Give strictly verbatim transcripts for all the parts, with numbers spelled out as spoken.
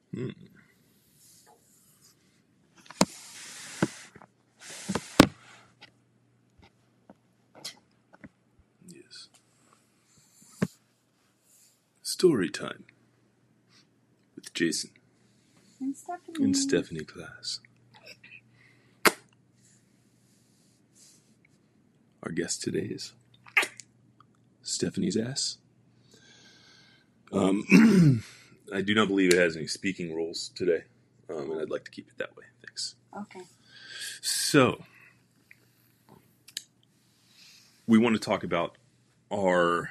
Hmm. Yes. Story time with Jason And Stephanie. and Stephanie Class. Our guest today is Stephanie's ass. Um, I do not believe it has any speaking roles today, um, and I'd like to keep it that way. Thanks. Okay. So, we want to talk about our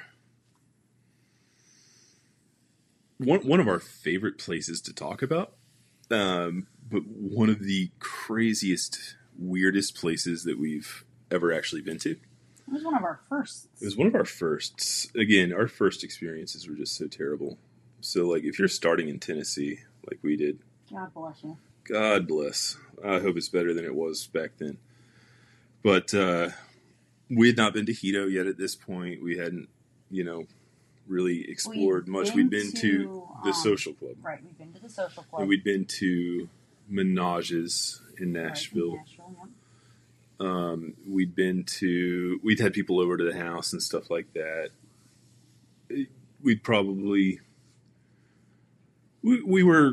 one one of our favorite places to talk about, um, but one of the craziest, weirdest places that we've ever actually been to. It was one of our firsts. It was one of our firsts. Again, our first experiences were just so terrible. So, like, if you're starting in Tennessee, like we did, God bless you. God bless. I hope it's better than it was back then. But uh, we had not been to Hito yet at this point. We hadn't, you know, really explored We'd much. been We'd been to, to, the um, social club. Right, we've been to the social club. And we'd been to Menages in Nashville. Right, in Nashville, yep. Um, we'd been to, we'd had people over to the house and stuff like that. We'd probably, we, we were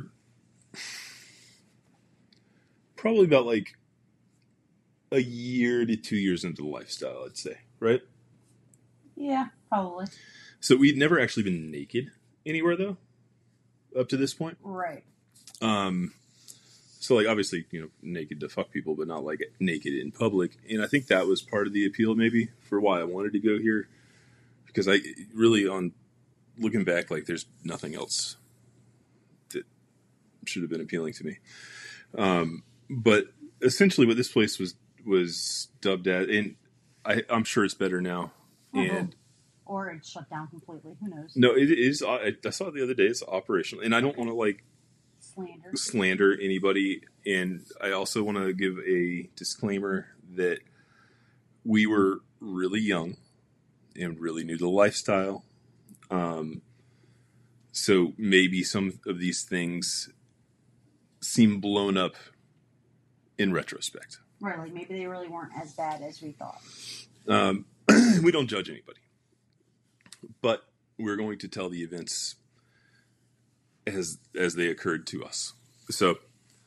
probably about like a year to two years into the lifestyle, I'd say, right? Yeah, probably. So we'd never actually been naked anywhere, though, up to this point. Right. Um, so, like, obviously, you know, naked to fuck people, but not, like, naked in public. And I think that was part of the appeal, maybe, for why I wanted to go here. Because I really, on looking back, like, there's nothing else that should have been appealing to me. Um, but essentially what this place was was dubbed as, and I, I'm sure it's better now. Uh-huh. And Or it's shut down completely. Who knows? no, it is. I, I saw it the other day. It's operational, and I don't want to like Slander. slander anybody. And I also want to give a disclaimer that we were really young and really new to the lifestyle. Um, so maybe some of these things seem blown up in retrospect. Right, like maybe they really weren't as bad as we thought. Um, we don't judge anybody. But we're going to tell the events as as they occurred to us. So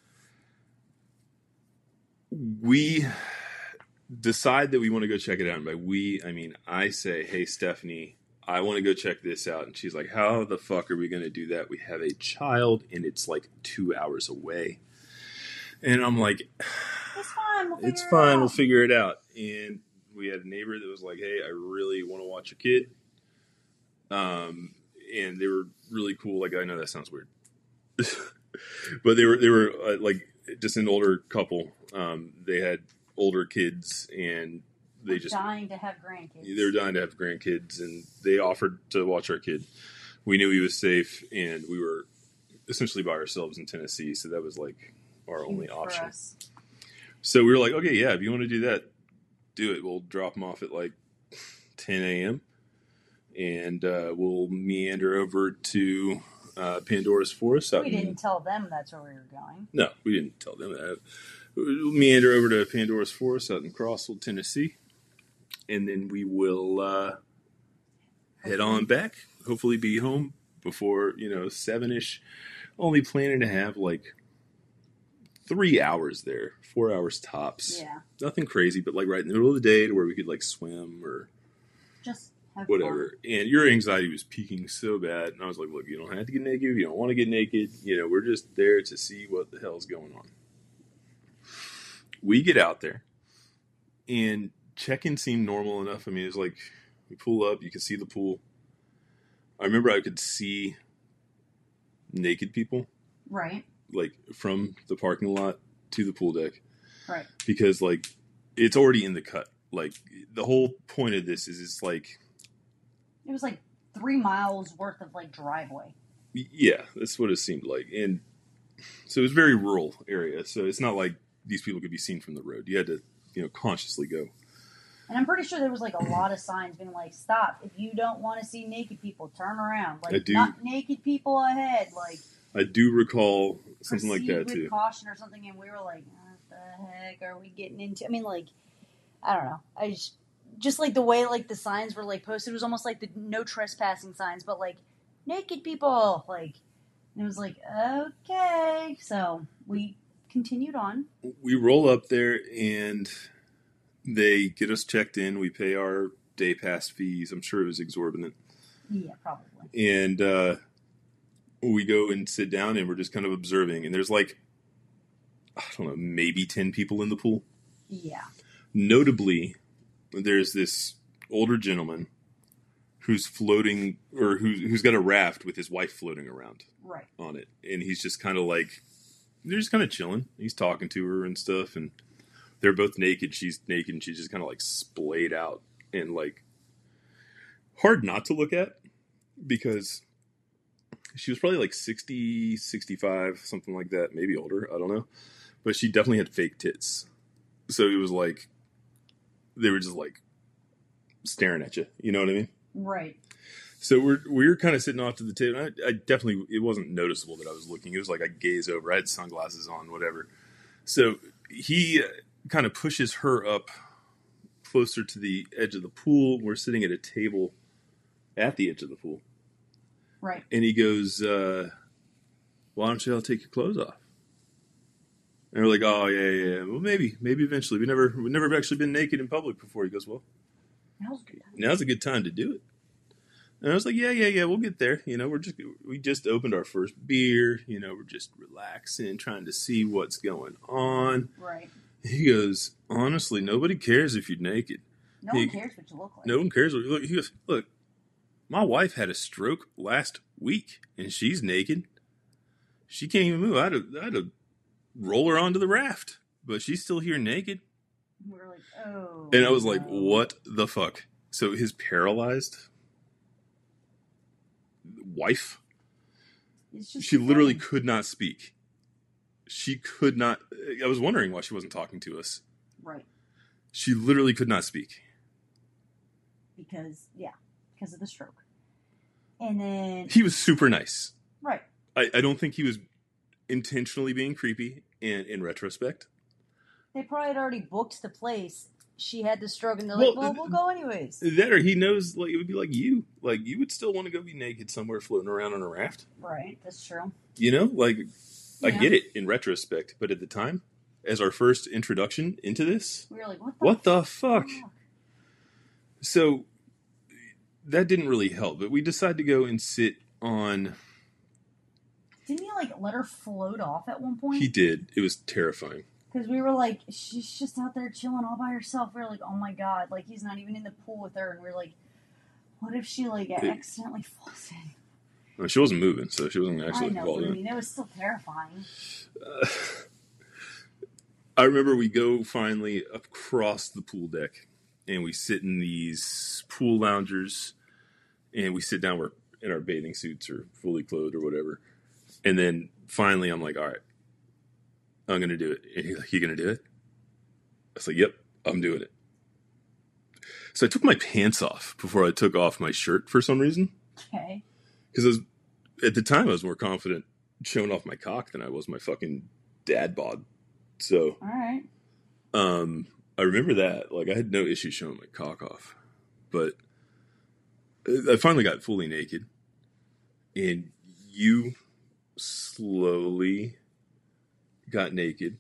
we decide that we want to go check it out. And by we, I mean I say, hey, Stephanie, I want to go check this out. And she's like, how the fuck are we going to do that? We have a child and it's like two hours away. And I'm like, it's fine. We'll figure it's it fine. out. We'll figure it out. And we had a neighbor that was like, hey, I really want to watch your kid. Um, and they were really cool. Like, I know that sounds weird, but they were, they were uh, like just an older couple. Um, they had older kids and they We're just dying to have grandkids. they were dying to have grandkids, and they offered to watch our kid. We knew he was safe, and we were essentially by ourselves in Tennessee. So that was like our Huge only for option. us. So we were like, okay, yeah, if you want to do that, do it. We'll drop them off at like ten a.m. and uh, we'll meander over to uh, Pandora's Forest. Out We in, didn't tell them that's where we were going. No, we didn't tell them that. We'll meander over to Pandora's Forest out in Crossville, Tennessee, and then we will uh, head on back. Hopefully be home before, you know, seven-ish. Only planning to have like three hours there, four hours tops. Yeah. Nothing crazy, but like right in the middle of the day to where we could like swim or Just have whatever. fun. And your anxiety was peaking so bad. And I was like, look, you don't have to get naked. You don't want to get naked. You know, we're just there to see what the hell's going on. We get out there and check-in seemed normal enough. I mean, it was like we pull up, you can see the pool. I remember I could see naked people. Right. Like from the parking lot to the pool deck. Right. Because like it's already in the cut. Like the whole point of this is it's like It was like three miles worth of like driveway. Yeah, that's what it seemed like. And so it was a very rural area. So it's not like these people could be seen from the road. You had to, you know, consciously go. And I'm pretty sure there was like a lot of signs being like, stop. If you don't want to see naked people, turn around. I Like, do. not naked people ahead. Like, I I do recall something like that with too. Caution or something, and we were like, "What the heck are we getting into?" I mean, like, I don't know. I just, just like the way like the signs were like posted, it was almost like the no trespassing signs, but like naked people. Like, and it was like, okay. So we continued on. We roll up there and they get us checked in. We pay our day pass fees. I'm sure it was exorbitant. Yeah, probably. And uh, we go and sit down and we're just kind of observing. And there's like, I don't know, maybe ten people in the pool. Yeah. Notably, there's this older gentleman who's floating, or who's, who's got a raft with his wife floating around right. on it. And he's just kind of like, they're just kind of chilling. He's talking to her and stuff. And they're both naked. She's naked and she's just kind of like splayed out and like hard not to look at because she was probably like sixty, sixty-five, something like that. Maybe older. I don't know. But she definitely had fake tits. So it was like, they were just like staring at you. You know what I mean? Right. So we're we're kind of sitting off to the table. I, I definitely, it wasn't noticeable that I was looking. It was like I gaze over. I had sunglasses on, whatever. So he kind of pushes her up closer to the edge of the pool. We're sitting at a table at the edge of the pool. Right. And he goes, uh, why don't you all take your clothes off? And we're like, oh, yeah, yeah, yeah. Well, maybe, maybe eventually. We never, we've never actually been naked in public before. He goes, well, now's a good time. Now's a good time to do it. And I was like, yeah, yeah, yeah, we'll get there. You know, we're just, we just opened our first beer. You know, we're just relaxing, trying to see what's going on. Right. He goes, honestly, nobody cares if you're naked. No he, one cares what you look like. No one cares what you look. He goes, look, my wife had a stroke last week, and she's naked. She can't even move. I had to, I had to roll her onto the raft, but she's still here naked. We were like, oh. And I was like, no. what the fuck? So his paralyzed wife, she literally funny. could not speak. She could not. I was wondering why she wasn't talking to us. Right. She literally could not speak. Because, yeah, because of the stroke. And then... He was super nice. Right. I, I don't think he was intentionally being creepy in, in retrospect. They probably had already booked the place. She had the stroke, and they're Well, like, well, we'll go anyways. That or he knows, like, it would be like you. Like, you would still want to go be naked somewhere floating around on a raft. Right, that's true. You know? Like, I Yeah. get it in retrospect, but at the time, as our first introduction into this, we were like, what the, what the fuck? fuck? So, that didn't really help, but we decided to go and sit on... Didn't he, like, let her float off at one point? He did. It was terrifying. Because we were like, she's just out there chilling all by herself. We were like, oh my god, like, he's not even in the pool with her. And we are like, what if she, like, accidentally falls in? Well, she wasn't moving, so she wasn't I actually know, falling but I in. mean, it was still terrifying. Uh, I remember we go finally across the pool deck, and we sit in these pool loungers, and we sit down. We're in our bathing suits or fully clothed or whatever. And then finally, I'm like, all right, I'm going to do it. And he's like, you going to do it? I was like, yep, I'm doing it. So I took my pants off before I took off my shirt for some reason. Okay. Because at the time, I was more confident showing off my cock than I was my fucking dad bod. So, all right. Um, I remember that. Like, I had no issue showing my cock off. But I finally got fully naked. And you slowly got naked.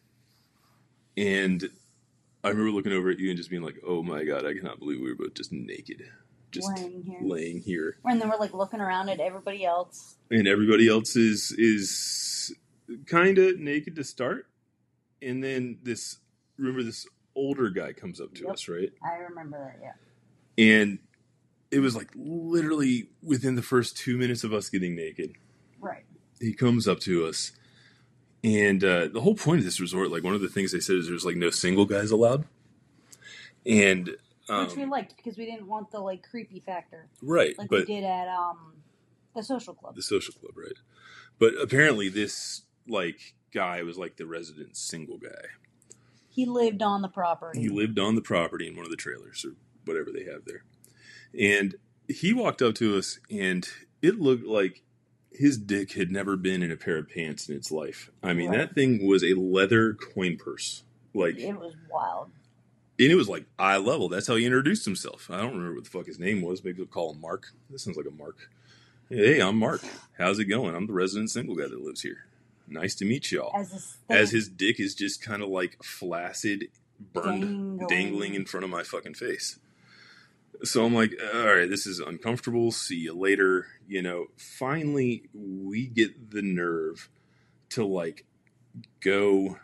And I remember looking over at you and just being like, oh my God, I cannot believe we were both just naked. Just laying here. laying here. And then we're like looking around at everybody else. And everybody else is is kind of naked to start. And then this, remember this older guy comes up to Yep. us, right? I remember that, yeah. And it was like literally within the first two minutes of us getting naked. Right. He comes up to us. And uh, the whole point of this resort, like one of the things they said is there's like no single guys allowed. And um, which we liked because we didn't want the like creepy factor. Right. Like but we did at um the social club. The social club, right. But apparently this like guy was like the resident single guy. He lived on the property. He lived on the property in one of the trailers or whatever they have there. And he walked up to us and it looked like his dick had never been in a pair of pants in its life. I mean, Right. that thing was a leather coin purse. Like, It was wild. and it was like eye level. That's how he introduced himself. I don't remember what the fuck his name was. Maybe we'll call him Mark. This sounds like a Mark. Hey, I'm Mark. How's it going? I'm the resident single guy that lives here. Nice to meet y'all. As, this thing, As his dick is just kind of like flaccid, burned, Dangling. dangling in front of my fucking face. So I'm like, all right, this is uncomfortable. See you later. You know, finally we get the nerve to like go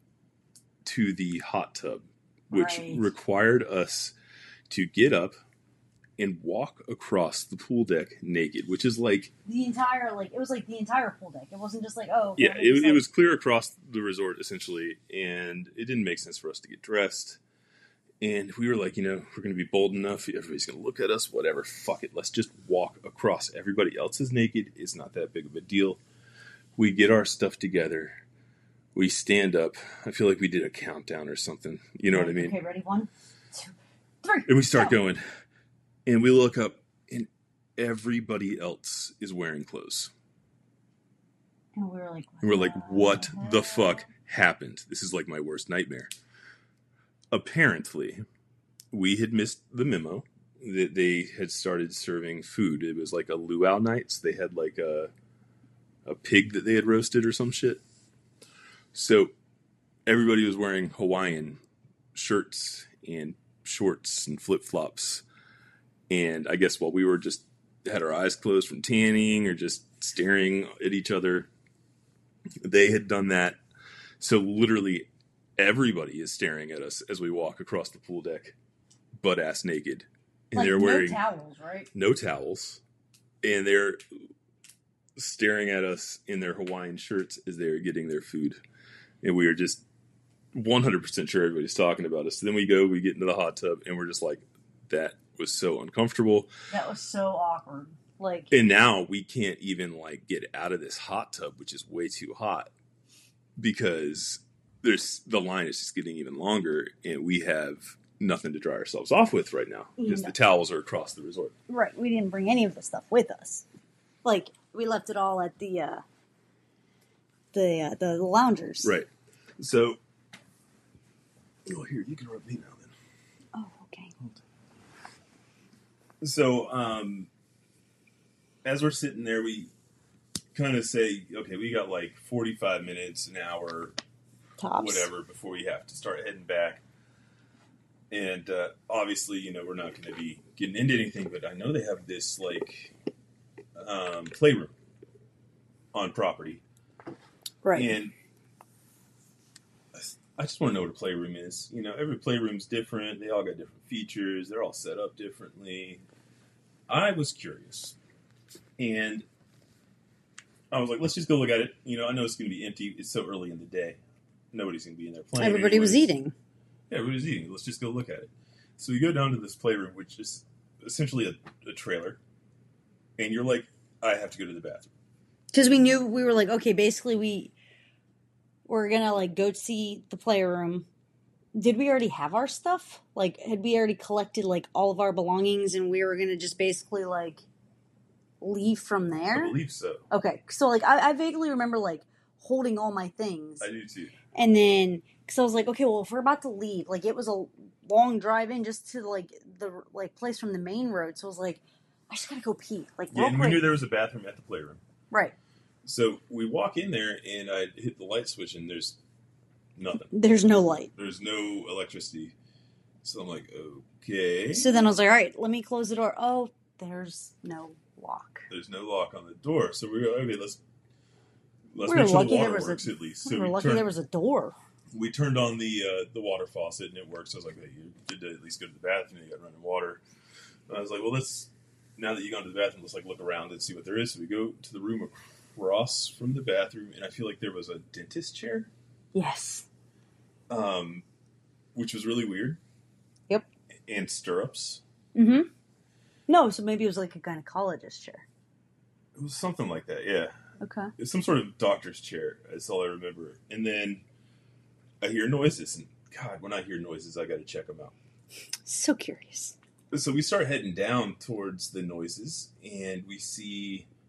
to the hot tub, which Right. required us to get up and walk across the pool deck naked, which is like, the entire, like, it was like the entire pool deck. It wasn't just like, oh. yeah, it it, was, it like, was clear across the resort essentially, and it didn't make sense for us to get dressed. And we were like, you know, we're going to be bold enough. Everybody's going to look at us, whatever. Fuck it. Let's just walk across. Everybody else is naked. It's not that big of a deal. We get our stuff together. We stand up. I feel like we did a countdown or something. You know what I mean? Okay, ready? One, two, three. And we start go. going. And we look up, and everybody else is wearing clothes. And we were like, And we're like, what the hell? fuck happened? This is like my worst nightmare. Apparently, we had missed the memo that they had started serving food. It was like a luau night. So they had like a, a pig that they had roasted or some shit. So everybody was wearing Hawaiian shirts and shorts and flip-flops. And I guess while we were just had our eyes closed from tanning or just staring at each other, they had done that. So literally everybody is staring at us as we walk across the pool deck, butt ass naked. And Like, they're no wearing towels, right? no towels. And they're staring at us in their Hawaiian shirts as they're getting their food. And we are just one hundred percent sure everybody's talking about us. So then we go, we get into the hot tub, and we're just like, that was so uncomfortable. That was so awkward. Like, And now we can't even like get out of this hot tub, which is way too hot, because there's the line is just getting even longer, and we have nothing to dry ourselves off with right now because No. the towels are across the resort. right, we didn't bring any of the stuff with us. Like, we left it all at the, uh, the, uh, the loungers. Right. So, oh, here, you can rub me now then. Oh, okay. So, um, as we're sitting there, we kind of say, okay, we got like forty-five minutes, an hour, Tops. whatever, before we have to start heading back. And uh, obviously, you know, we're not going to be getting into anything, but I know they have this like um, playroom on property. Right. And I just want to know what a playroom is. You know, every playroom's different. They all got different features. They're all set up differently. I was curious. And I was like, let's just go look at it. You know, I know it's going to be empty. It's so early in the day. Nobody's going to be in there playing. Everybody was anyways. eating. Yeah, everybody's eating. Let's just go look at it. So we go down to this playroom, which is essentially a, a trailer. And you're like, I have to go to the bathroom. Because we knew, we were like, okay, basically we were going to, like, go see the playroom. Did we already have our stuff? Like, had we already collected, like, all of our belongings and we were going to just basically, like, leave from I there? believe so. Okay, so, like, I, I vaguely remember, like, holding all my things. I do too. And then, because I was like, okay, well, if we're about to leave, like, it was a long drive in just to, like, the, like, place from the main road. So I was like, I just got to go pee. Like, Yeah, real and we quick. knew there was a bathroom at the playroom. Right. So we walk in there, and I hit the light switch, and there's nothing. There's no light. There's no electricity. So I'm like, okay. So then I was like, all right, let me close the door. Oh, there's no lock. There's no lock on the door. So we go, okay, let's let's We make were sure lucky the there water was a- works at least. We So were we lucky turned, there was a door. we turned on the uh, the water faucet, and it worked. So I was like, hey, you did at least go to the bathroom. You got running water. And I was like, well, let's, now that you've gone to the bathroom, let's like look around and see what there is. So we go to the room across from the bathroom, and I feel like there was a dentist chair. Yes. Um, which was really weird. Yep. And stirrups. Mm-hmm. No, so maybe it was like a gynecologist chair. It was something like that, yeah. Okay. It's some sort of doctor's chair. That's all I remember. And then I hear noises, and God, when I hear noises, I got to check them out. So curious. So we start heading down towards the noises, and we see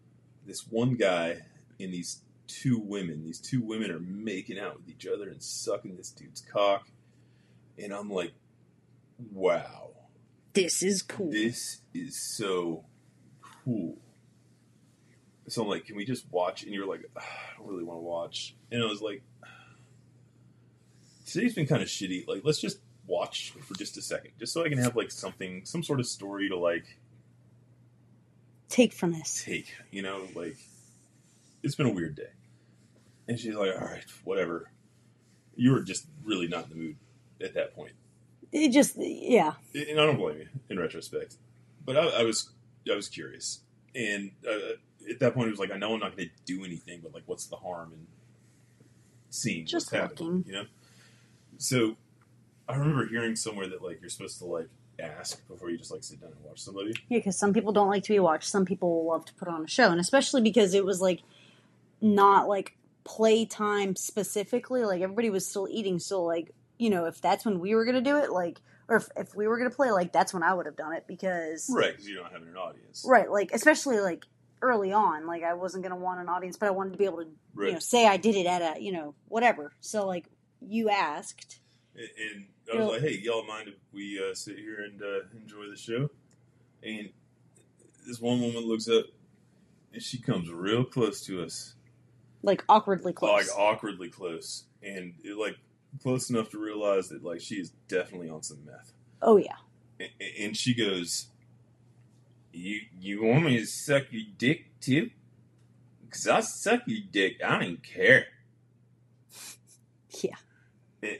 this one guy and these two women. These two women are making out with each other and sucking this dude's cock. And I'm like, wow. This is cool. This is so cool. So I'm like, can we just watch? And you're like, I don't really want to watch. And I was like, today's been kind of shitty. Like, let's just watch for just a second. Just so I can have, like, something, some sort of story to, like... Take from this. Take, you know, like... It's been a weird day. And she's like, all right, whatever. You were just really not in the mood at that point. It just, yeah. And I don't blame you, in retrospect. But I, I was I was curious. And uh, at that point, it was like, I know I'm not going to do anything, but, like, what's the harm in seeing just what's happening, looking. you know? So, I remember hearing somewhere that, like, you're supposed to, like, ask before you just, like, sit down and watch somebody. Yeah, because some people don't like to be watched. Some people love to put on a show. And especially because it was, like, not, like, playtime specifically. Like, everybody was still eating. So, like, you know, if that's when we were going to do it, like, or if, if we were going to play, like, that's when I would have done it because... Right, because you're not having an audience. Right, like, especially, like, early on. Like, I wasn't going to want an audience, but I wanted to be able to, right. you know, say I did it at a, you know, whatever. So, like, you asked. And, and I was you know, like, hey, y'all mind if we uh, sit here and uh, enjoy the show? And this one woman looks up, and she comes real close to us. Like, awkwardly close. Like, awkwardly close. And, it, like, close enough to realize that, like, she is definitely on some meth. Oh, yeah. And, and she goes, you you want me to suck your dick, too? Because I'll suck your dick. I don't even care. Yeah. And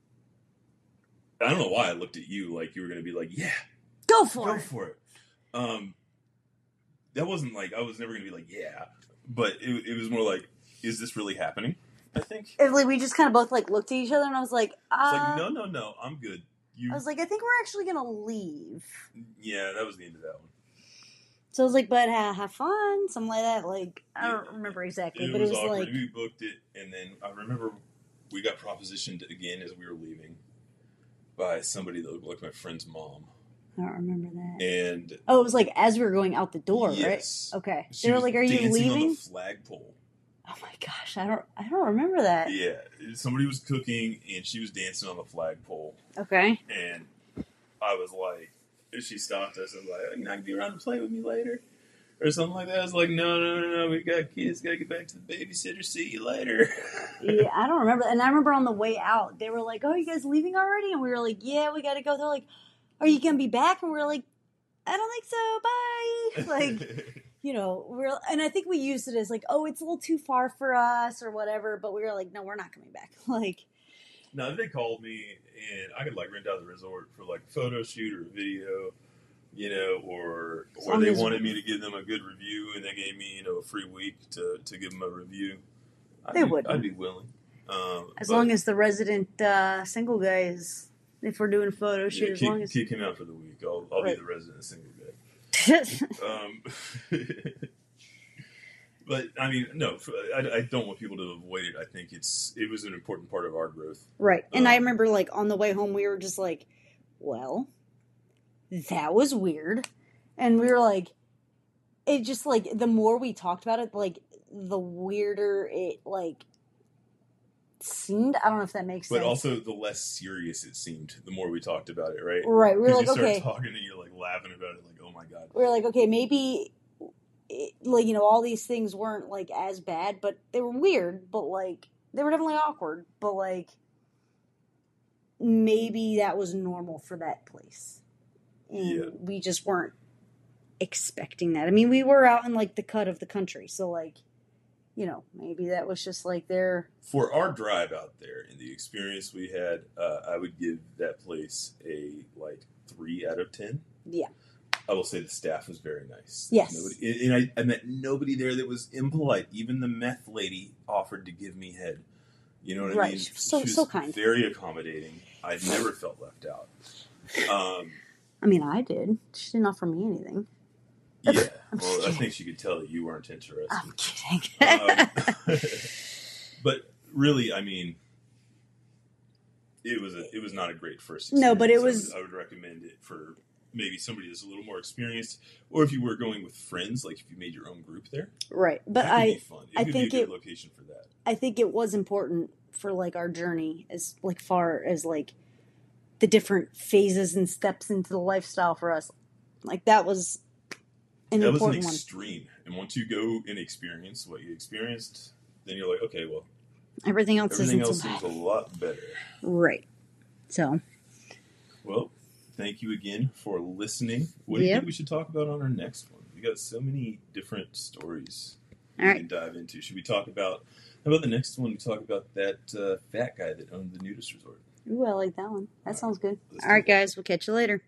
I don't know why I looked at you like you were going to be like, yeah. Go for go it. Go for it. Um, that wasn't like, I was never going to be like, yeah. But it, it was more like, is this really happening? I think. It, like, we just kind of both, like, looked at each other, and I was like, uh... It's like, no, no, no, I'm good. You... I was like, I think we're actually going to leave. Yeah, that was the end of that one. So I was like, but uh, have fun, something like that. Like, I don't yeah. remember exactly, it but was it was awkward. like... We booked it, and then I remember we got propositioned again as we were leaving by somebody that looked like my friend's mom. I don't remember that. And... Oh, it was like as we were going out the door, yes. right? Okay. She they were like, are you leaving? On the flagpole. Oh my gosh, I don't I don't remember that. Yeah. Somebody was cooking, and she was dancing on the flagpole. Okay. And I was like... She stopped us and was like, you're not going to be around to play with me later? Or something like that. I was like, no, no, no, no, we got kids, got to get back to the babysitter, see you later. Yeah, I don't remember. And I remember on the way out, they were like, oh, you guys leaving already? And we were like, yeah, we got to go. They're like, are you going to be back? And we were like, I don't think so, bye. Like, you know, we're, and I think we used it as like, oh, it's a little too far for us or whatever. But we were like, no, we're not coming back. Like, no, if they called me and I could like rent out the resort for like a photo shoot or a video, you know, or or they wanted me to give them a good review and they gave me, you know, a free week to, to give them a review. I'd they be, would. I'd be willing. Um, as but, long as the resident uh, single guy is, if we're doing a photo shoot, yeah, as kick, long as kick him out for the week. I'll, I'll right. be the resident single guy. um, But I mean, no, I, I don't want people to avoid it. I think it's it was an important part of our growth, right? And um, I remember, like on the way home, we were just like, "Well, that was weird," and we were like, "It just like the more we talked about it, like the weirder it like seemed." I don't know if that makes but sense. But also, the less serious it seemed, the more we talked about it, right? Right. We were like, you okay, start talking and you're like laughing about it, like, "Oh my god." We were like, okay, maybe. It, like, you know, all these things weren't, like, as bad, but they were weird, but, like, they were definitely awkward, but, like, maybe that was normal for that place. And yeah. we just weren't expecting that. I mean, we were out in, like, the cut of the country, so, like, you know, maybe that was just, like, their... For our drive out there and the experience we had, uh, I would give that place a, like, three out of ten. Yeah. I will say the staff was very nice. Yes. Nobody, and I, I met nobody there that was impolite. Even the meth lady offered to give me head. You know what right. I mean? She was so, she was so kind. Very accommodating. I'd never felt left out. Um, I mean, I did. She didn't offer me anything. Yeah. Well, I think she could tell that you weren't interested. I'm kidding. um, but really, I mean, it was a, it was not a great first experience. No, but it was... I would, I would recommend it for... maybe somebody that's a little more experienced, or if you were going with friends, like if you made your own group there. Right. But that could I, be fun. It I could think be a good it, location for that. I think it was important for like our journey as like far as like the different phases and steps into the lifestyle for us. Like that was an that was an important extreme. One. And once you go and experience what you experienced, then you're like, okay, well, everything else everything isn't else so seems bad. a lot better. Right. So. Well, thank you again for listening. What do you yep. think we should talk about on our next one? We got so many different stories All we right. can dive into. Should we talk about, how about the next one? We talk about that uh, fat guy that owned the nudist resort. Ooh, I like that one. That All sounds good. Let's All right, do it. guys. We'll catch you later.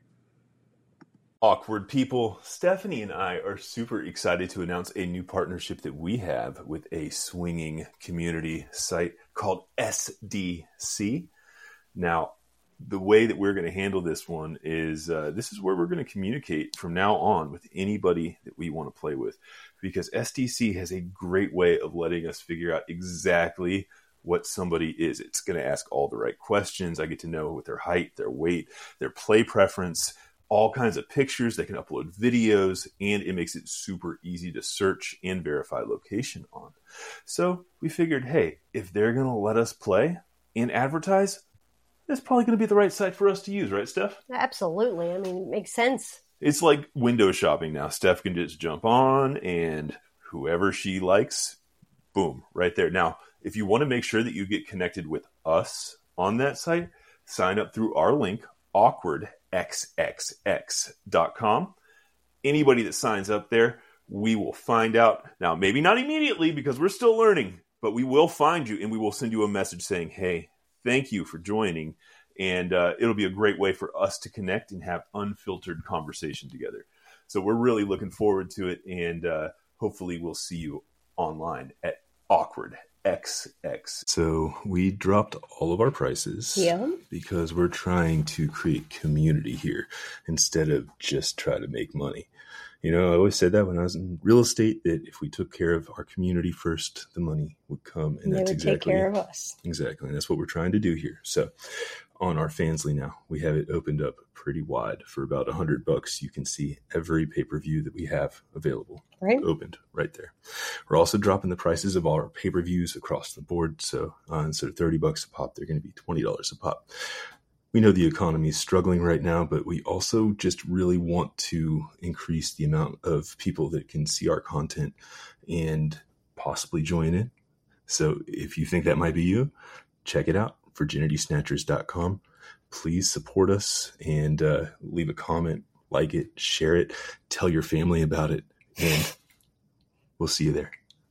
Awkward people, Stephanie and I are super excited to announce a new partnership that we have with a swinging community site called S D C. Now, the way that we're going to handle this one is uh, this is where we're going to communicate from now on with anybody that we want to play with, because S D C has a great way of letting us figure out exactly what somebody is. It's going to ask all the right questions. I get to know what their height, their weight, their play preference, all kinds of pictures. They can upload videos, and it makes it super easy to search and verify location on. So we figured, hey, if they're going to let us play and advertise, that's probably going to be the right site for us to use, right, Steph? Absolutely. I mean, it makes sense. It's like window shopping now. Steph can just jump on, and whoever she likes, boom, right there. Now, if you want to make sure that you get connected with us on that site, sign up through our link, awkward x x x dot com. Anybody that signs up there, we will find out. Now, maybe not immediately because we're still learning, but we will find you and we will send you a message saying, hey, thank you for joining. And uh, it'll be a great way for us to connect and have unfiltered conversation together. So we're really looking forward to it. And uh, hopefully we'll see you online at awkward X X. So we dropped all of our prices Yeah. because we're trying to create community here instead of just try to make money. You know, I always said that when I was in real estate, that if we took care of our community first, the money would come. And They that's would exactly take care of us. Exactly. And that's what we're trying to do here. So on our Fansly now, we have it opened up pretty wide. For about a hundred bucks, you can see every pay-per-view that we have available. Right. Opened right there. We're also dropping the prices of all our pay-per-views across the board. So uh, instead of thirty bucks a pop, they're going to be twenty dollars a pop. We know the economy is struggling right now, but we also just really want to increase the amount of people that can see our content and possibly join in. So if you think that might be you, check it out, virginity snatchers dot com. Please support us and uh, leave a comment, like it, share it, tell your family about it, and we'll see you there.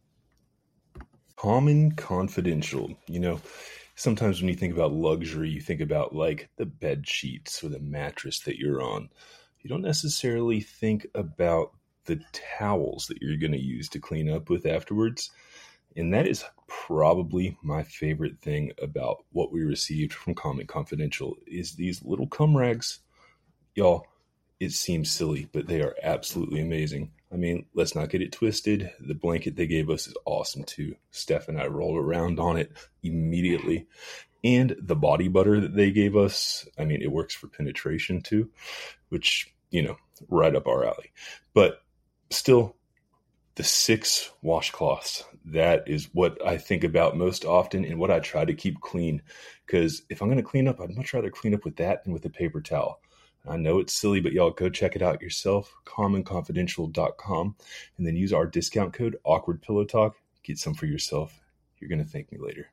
Common Confidential. You know, sometimes when you think about luxury, you think about like the bed sheets or the mattress that you're on. You don't necessarily think about the towels that you're going to use to clean up with afterwards. And that is probably my favorite thing about what we received from Common Confidential is these little cum rags. Y'all, it seems silly, but they are absolutely amazing. I mean, let's not get it twisted. The blanket they gave us is awesome too. Steph and I rolled around on it immediately. And the body butter that they gave us, I mean, it works for penetration too, which, you know, right up our alley. But still, the six washcloths, that is what I think about most often and what I try to keep clean. Because if I'm going to clean up, I'd much rather clean up with that than with a paper towel. I know it's silly, but y'all go check it out yourself, common confidential dot com, and then use our discount code, Awkward Pillow Talk. Get some for yourself. You're going to thank me later.